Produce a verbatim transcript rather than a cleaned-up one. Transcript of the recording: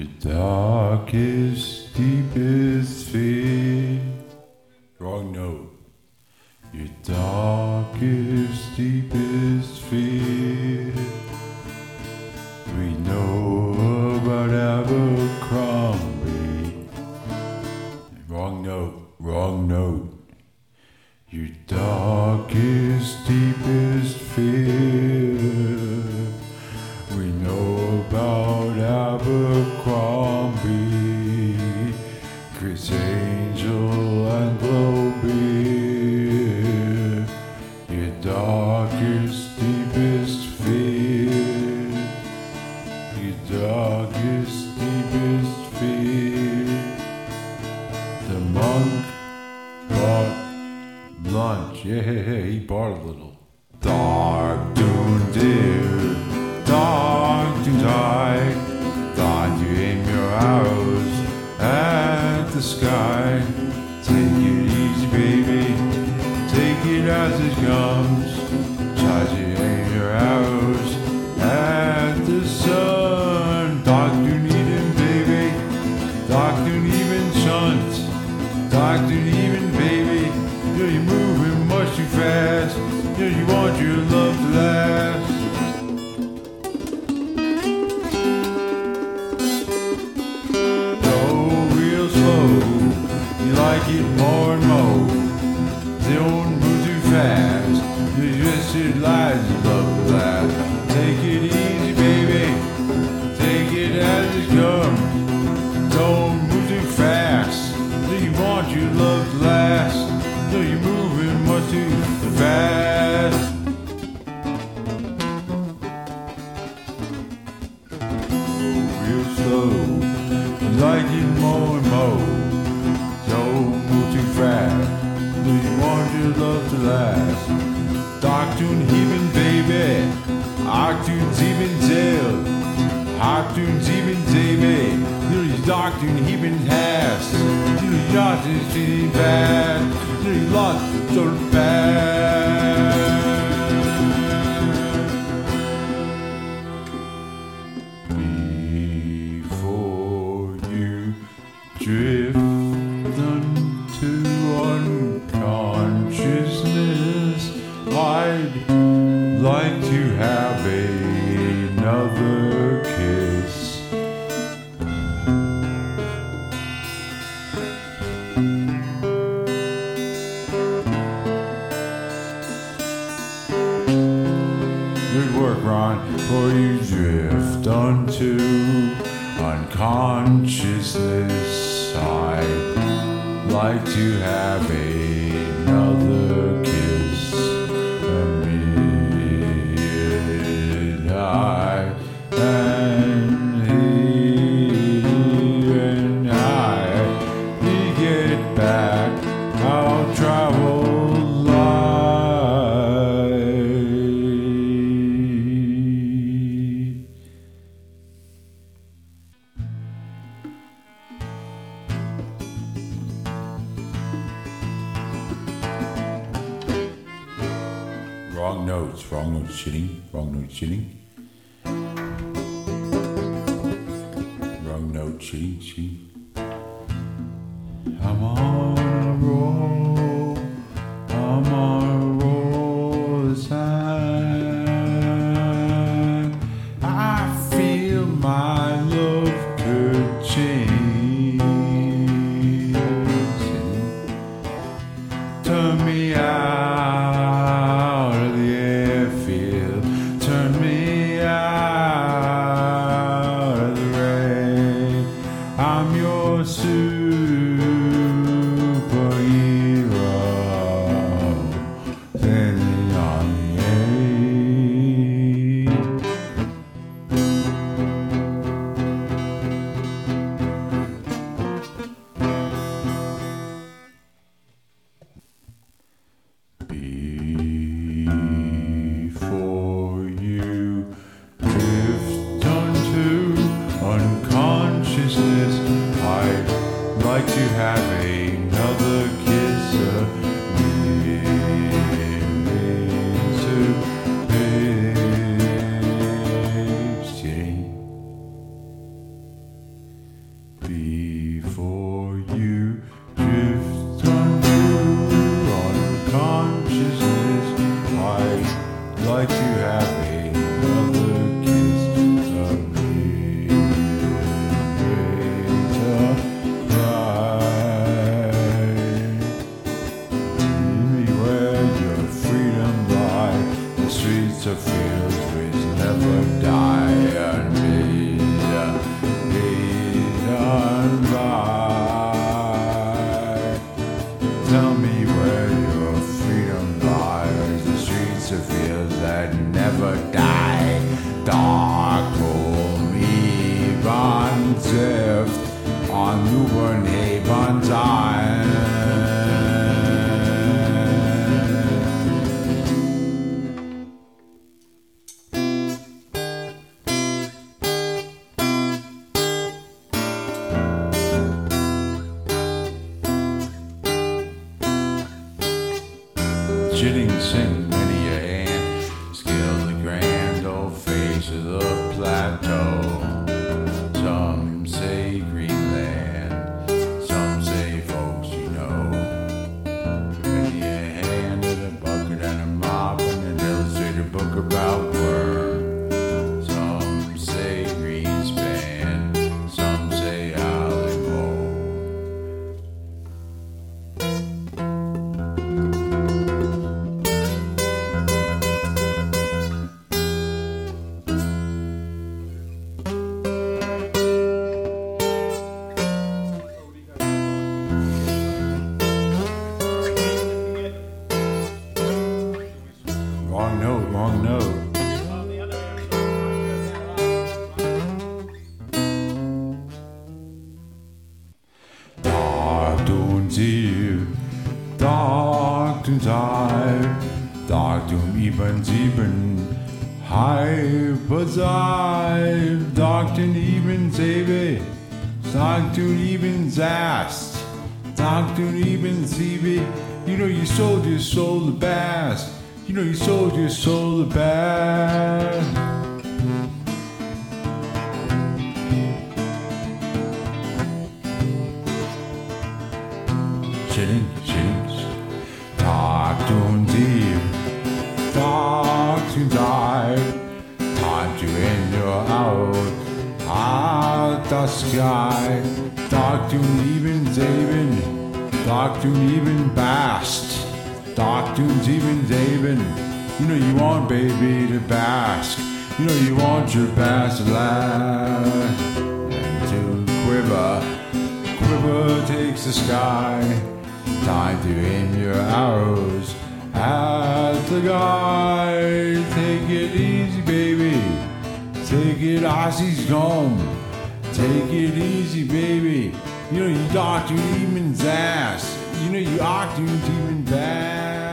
Your darkest, deepest fear. Wrong note. Your darkest, deepest fear. We know about Abercrombie. Wrong note, wrong note. Your darkest, deepest fear. We know about Abercrombie, Chris Angel and Globee. Your darkest, deepest fear. Your darkest, deepest fear. The monk brought lunch. Yeah, he bought a little. Dark doon dear, dark to die. Thought you aim your arrows at the sky. Take it easy, baby. Take it as it comes. Try to aim your arrows at the sun. Dark doon even, baby. Dark doon even shunt. Dark doon even, baby. Yeah, you're moving much too fast. Yeah, you want your love to last. Go real slow. You like it more and more. Don't move too fast. You just it lies your love to last. Take it easy, baby. Take it as it comes. Don't move too fast. Do you want your love to last? Do you moving much too fast? Oh, real slow. You like it more and more. Don't move too fast. Do you want your love to last? Dark tune even, baby. Dark tunes even tail. Dark tunes even, baby. Little dark tune even has. Little yacht is feeling bad. Little lot so bad. Before you drift into unconsciousness, I'd like to have another kiss. Good work, Ron. Before you drift onto unconsciousness, I'd like to have another kiss. A midnight and here and I, we get back. I'll travel light. Wrong notes, wrong notes, shitting, wrong notes, shitting. Wrong note, shitting, shitting. I'm on a roll, I'm on a roll this time. I feel my love could change. Turn me out of the airfield, turn me out of the rain. I'm your superhero, standing on the air. like to have another kiss of me. The fields which never die and be done by. Tell me where your freedom lies, the streets of fields that never die. Dark home Ebensift on Newbernhaven time. Chitting sing many a hand, scale the grand old face of the plateau. Some say Greenland, some say folks you know. Many a hand and a bucket and a mop and an illustrated book about worm. Some say Greenspan, some say Alamo. Wrong note, wrong note. Darktum tief, Darktum tief, Darktum eben sieben, halb sieben, Darktum eben sieben, Darktum eben sechs, Darktum eben sieben. You know you sold your soul the best. You know you sold your soul the best. Chilling, chilling. Talk to deep. Talk to dive. Time to end your out. Out the sky. Talk to even David. Talk to even Bast. Doctrines even David, you know you want baby to bask. You know you want your bass to laugh and to quiver. Quiver takes the sky. Time to aim your arrows at the guy. Take it easy, baby. Take it, Aussie's gone. Take it easy, baby. You know you doctor demon's ass. You know you octave demon bad.